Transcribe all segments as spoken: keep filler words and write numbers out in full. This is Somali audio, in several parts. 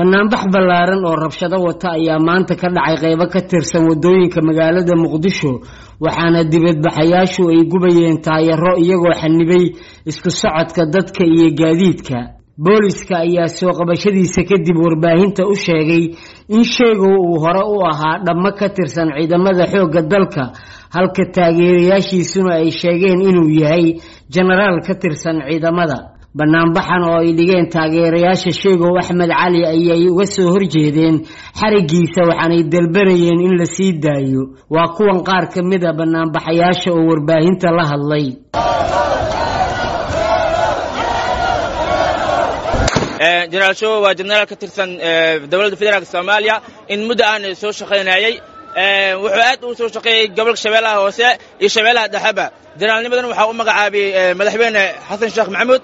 banaanbax ballaaran oo rabshado wata ayaa maanta ka dhacay qaybo ka tirsan wadooyinka magaalada Muqdisho waxaana dibadbaxayaashu ay gubayeen taayaro iyagoo xanibay isku socodka dadka iyo gaadiidka. booliska ayaa soo qabashadiisa kadib warbaahinta u sheegay in sheegow uu hore u ahaa dhamma ka tirsan ciidamada xoogga dalka halka taageerayaashiisuna ay sheegeen inuu yahay generaal ka tirsan ciidamada. banaanbaxan oo ay dhigeen taageerayaasha sheegow Axmed Cali ayay uga soo horjeedeen xarigiisa waxaanay dalbanayeen in la sii daayo. waa kuwan qaar ka mid ah banaanbaxayaasha oo warbaahinta la hadlay. جنرال شو وجنرال كترسن دولة فدرالية الصومالية إن مدة أنا سو شقيناي وحوات وسو شقي قبل شبيلة هوساء يشبيلة دحبة جنرال نبدأ وحاول مقعبي مدحبين حسن الشيخ محمود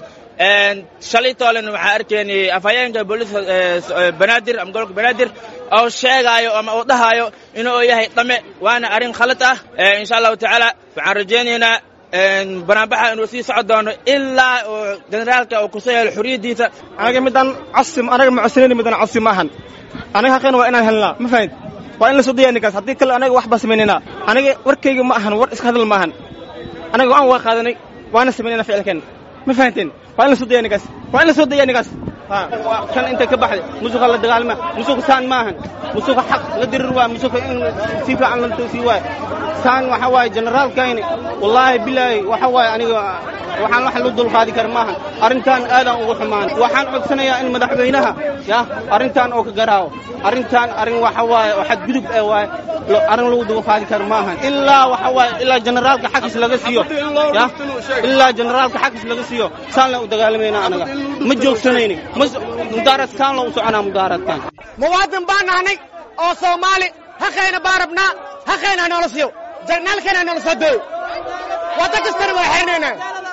شلي طالن وحاركني أفايين كبوليس بنادر أم قولك بنادر أو شيء أيو أم أوضح أيو إنه يهي طمع وأنا أرين خلطة إن شاء الله تعالى فعرجينا banaanbaxa inuu sii socdoono ilaa generaalka uu ku soo helo xuriyadiisa. anaga midan casim anaga macusneen midan casim maahan anaga xaqeen waa inaan helnaa ma fahayd waa in la soo diyaar ninkaas haddii kale anaga wax ba sameynayna anaga warkayga ma ahan war iska hadal maahan anaga waan waa qaadanay waana sameynayna ficilkan ma fahanteen waa in la soo diyaar ninkaas waa in la soo diyaar ninkaas ha kan inta ka baxday musuq la dagaalma musuq saan maahan musuq xaq la dirir waa musuq in si fiican la toosii waa saan waxa waay generaalkayni wallahi billahi waxa waay aniga waxaan wax loo dul qaadi kar maahan arintan aadan ugu xumaan waxaan codsanayaa in madaxweynaha ya arintan oo ka garaawo arintan arin waxa waay waxa gudub ee waay arin loo dul qaadi kar maahan ilaa waxa waay ilaa generaalka xaqis laga siiyo ya ilaa generaalka xaqis laga siiyo saan la u dagaalmayna anaga ma joogsanayni مدارس كان لو سعنا مدارس كان مواطن باناني او صومالي هخينا باربنا هخينا نرسيو جرنال كنا نرسدو وتكستر وحرننا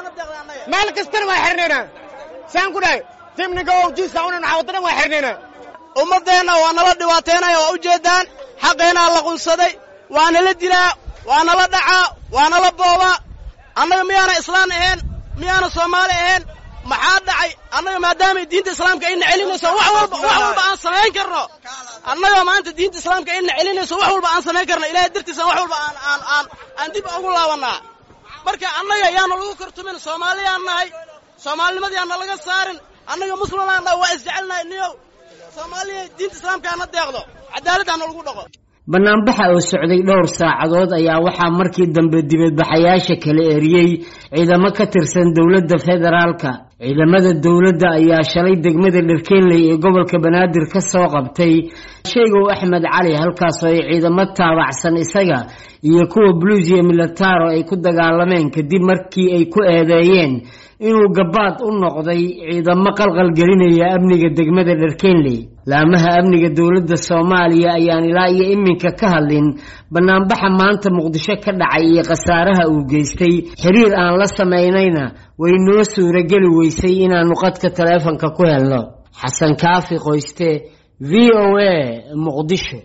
مالك استر وحرننا سان كداي تيمنا جو جي ساونا نعوضنا وحرننا ummadeena waana la dhibaateenay oo u jeedaan xaqeena la qulsaday waana la dilaa waana la dhacaa waana la booba annaga miyaana islaan ahayn miyaana Soomaali ahayn maxaa dhacay annaga maadaama diinta islaamka ay celinayso wax walba wax walba aan sameyn karno annaga maanta diinta islaamka ay celinayso wax walba aan sameyn karno ilaahay dartiisa wax walba aan aan aan aan dib ugu laabanaa marka annaga yaana lagu kartumin Soomaaliya nahay Soomaalinimadii aan laga saarin annaga muslimiinna waa isjecelnahay niyow Soomaaliya diinta islaamka aan deeqdo cadaalad aan lagu dhaqo. banaanbaxa oo socday dhowr saacadood ayaa waxaa markii dambe dibadbaxayaasha kala eriyay ciidamo ka tirsan dawladda federaalka. ciidamada dawladda ayaa shalay degmada Dharkeenley ee gobolka Banaadir ka soo qabtay sheegow Axmed Cali halkaas oo ay ciidamo taabacsan isaga iyo kuwa buluusiya militaro ay ku dagaalameen kadib markii ay ku eedeeyeen inuu gabaad u noqday ciidamo qalqal gelinaya amniga degmada Dharkeenley. laamaha amniga dawladda Soomaaliya ayaan ilaa iyo iminka ka hadlin banaanbaxa maanta Muqdisho ka dhacay iyo khasaaraha uu geystay. xiriir aan la sameynayna way noo suurageli weysay inaan qadka taleefanka ku helno. xasan kaafi qoyste V O A Muqdisho.